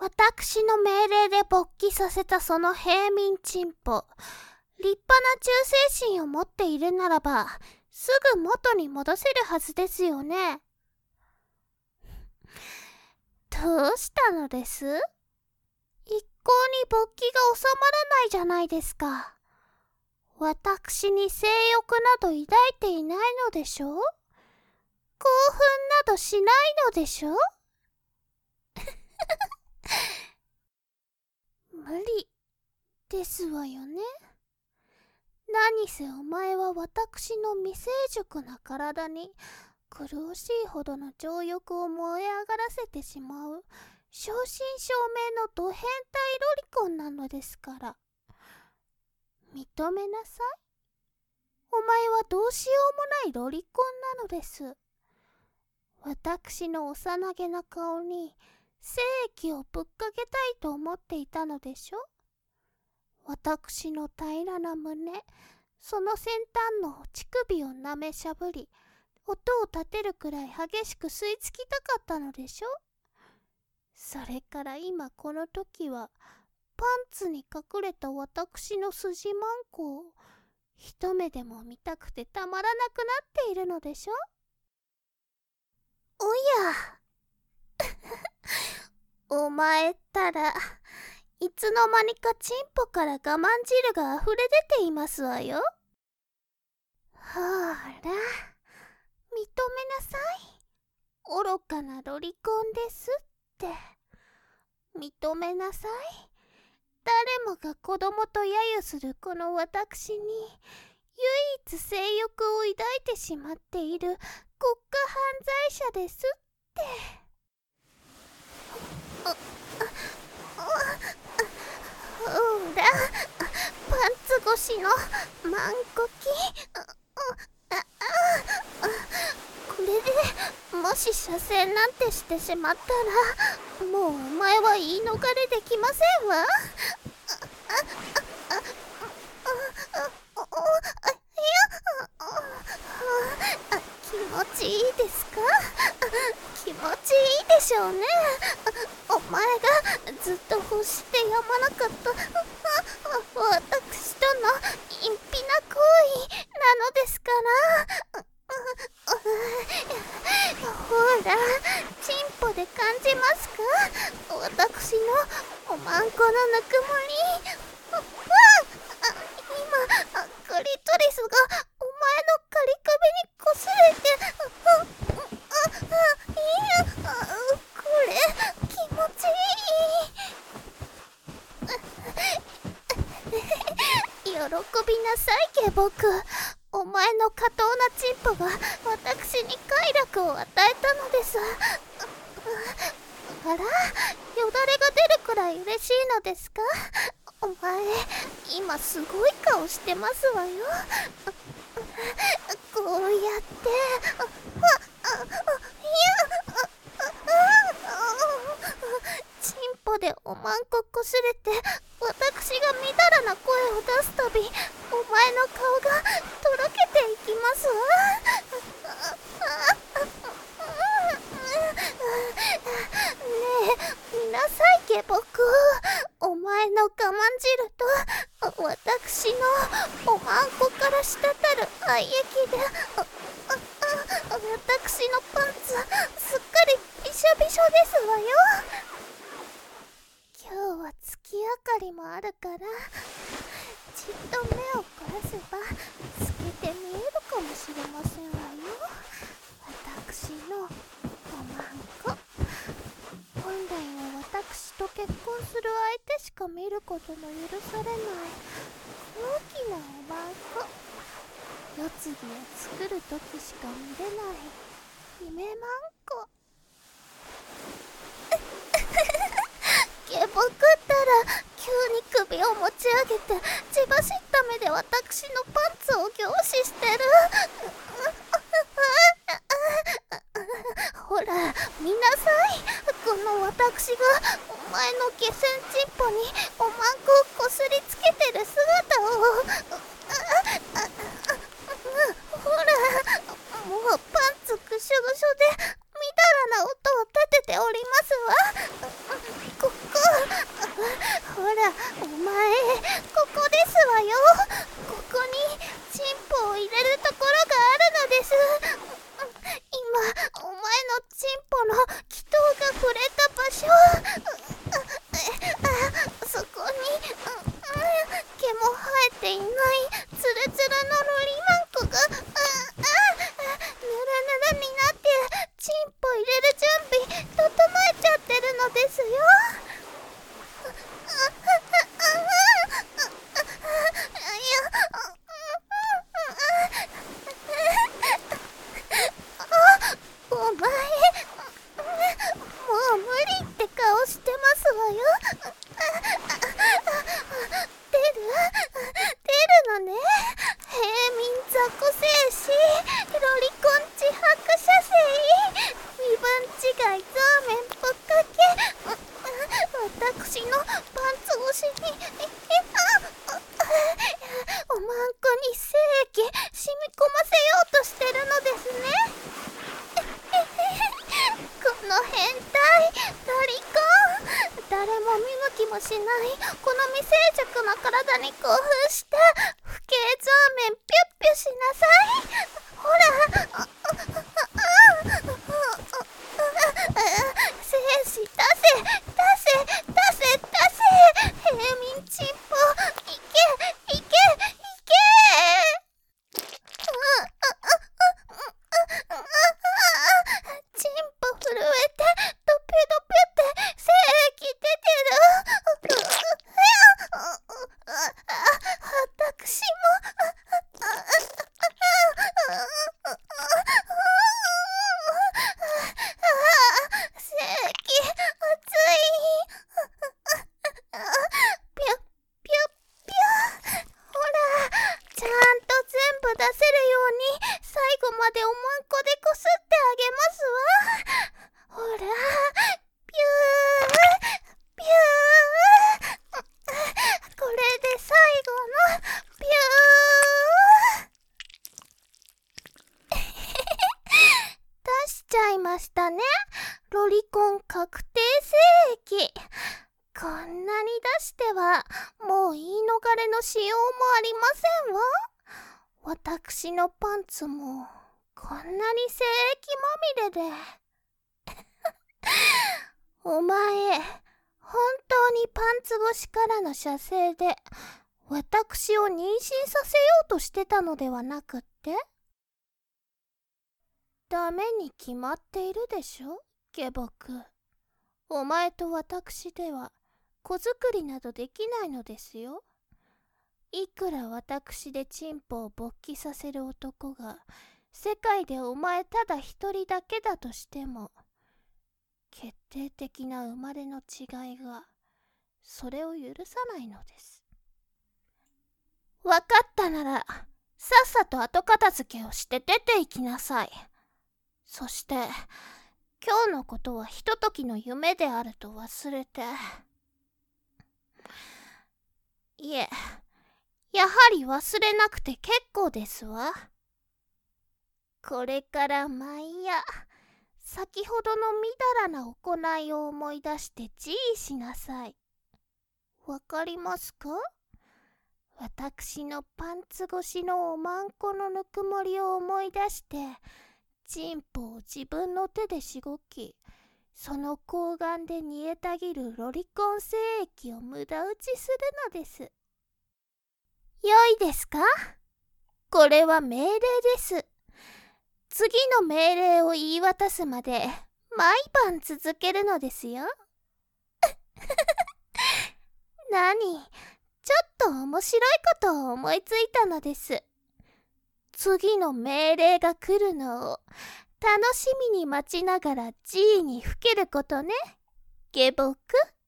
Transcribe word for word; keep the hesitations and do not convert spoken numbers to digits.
私の命令で勃起させたその平民チンポ、立派な忠誠心を持っているならば、すぐ元に戻せるはずですよね。どうしたのです？一向に勃起が収まらないじゃないですか。私に性欲など抱いていないのでしょう？興奮などしないのでしょう？無理ですわよね。何せお前は私の未成熟な体に苦しいほどの情欲を燃え上がらせてしまう正真正銘のド変態ロリコンなのですから。認めなさい。お前はどうしようもないロリコンなのです。私の幼げな顔に精液をぶっかけたいと思っていたのでしょ？私の平らな胸、その先端の乳首を舐めしゃぶり、音を立てるくらい激しく吸い付きたかったのでしょ？それから今この時は、パンツに隠れた私の筋マンコを一目でも見たくてたまらなくなっているのでしょ？おやお前ったらいつの間にかチンポから我慢汁があふれ出ていますわよ。ほーら、認めなさい。愚かなロリコンですって。認めなさい。誰もが子供と揶揄するこの私に唯一性欲を抱いてしまっている国家犯罪者ですって。ほら、パンツ越しのマンコキ。これでもし射精なんてしてしまったら、もうお前は言い逃れできませんわ。気持ちいいですか？気持ちいいでしょうね。お前がずっと欲してやまなかった私との陰秘な行為なのですから。ほら、チンポで感じますか？私のおまんこのぬくもり。わっ、今クリトリスがお前のカリ首にこすれて、いや、これ気持ちいい。喜びなさい、下僕。お前の下等なチンポが私に快楽を与えたのです。あら、よだれが出るくらい嬉しいのですか？お前、今すごい顔してますわよ。こうやって、あ、あ、いや、チンポでおまんここすれて、私がみだらな声を出すたび、お前の顔がとろけていきますわ。ねえ、見なさい、下僕。お前の我慢汁と私のおまんこから滴る愛液で、私のパンツすっかりびしょびしょですわよ。今日は月明かりもあるから、じっと目を凝らせば透けて見えるかもしれませんわよ。私のおまんこ。本来は私と結婚する相手しか見ることの許されない大きなおまんこ。世継ぎを作るときしか見れない姫まんこ。下僕ったら急に首を持ち上げて血走った目で私のパンツを凝視してる。ほら、見なさい。この私がお前の下船チンポにおまんこをこすりつけてる姿を。ほら、もうパンツぐしょぐしょでみだらな音を立てておりますわ。ここら、お前、ここですわよ。ここにチンポを入れるところがあるのです。今、お前のチンポの気筒が触れた場所、あそこに毛も生えていないツルツルのロリマンコが、ああぬるぬるになってチンポ入れる準備整えちゃってるのですよ。お前、もう無理って顔してますわよ。出る出るのね。平民雑魚精子ロリコン自白射精身分違いザーメンぶっかけ、私のパンツ越しにおまんこに精液染み込ませようとしてるのですね。この変態ロリコン、誰も見向きもしないこの未成熟な体に興奮して不敬ザーメンピュッピュしなさい。ほら、精子出せ出せ出せ出せ、平民チンポいけいけいけ。チンポ震えてドピュドピュって精液出てる。私も精液熱い。ピュッピュッピュッ。ほら、ちゃんと全部出せるように最後までおまんこでこすってあげますわ。ほら、ピューピュー。これで最後のピュー。出しちゃいましたね。ロリコン確定精液。こんなに出してはもう言い逃れのしようもありませんわ。私のパンツもこんなに精液まみれでお前、本当にパンツ越しからの射精で私を妊娠させようとしてたのではなくって？ダメに決まっているでしょ、下僕。お前と私では子作りなどできないのですよ。いくら私でチンポを勃起させる男が世界でお前ただ一人だけだとしても、決定的な生まれの違いがそれを許さないのです。わかったならさっさと後片付けをして出て行きなさい。そして今日のことはひとときの夢であると忘れて。いえ、やはり忘れなくて結構ですわ。これから毎夜、先ほどのみだらな行いを思い出して自慰しなさい。わかりますか？私のパンツ越しのおまんこのぬくもりを思い出して、チンポを自分の手でしごき、その睾丸で煮えたぎるロリコン精液を無駄打ちするのです。良いですか？これは命令です。次の命令を言い渡すまで毎晩続けるのですよ。何、ちょっと面白いことを思いついたのです。次の命令が来るのを楽しみに待ちながら G にふけることね、下僕。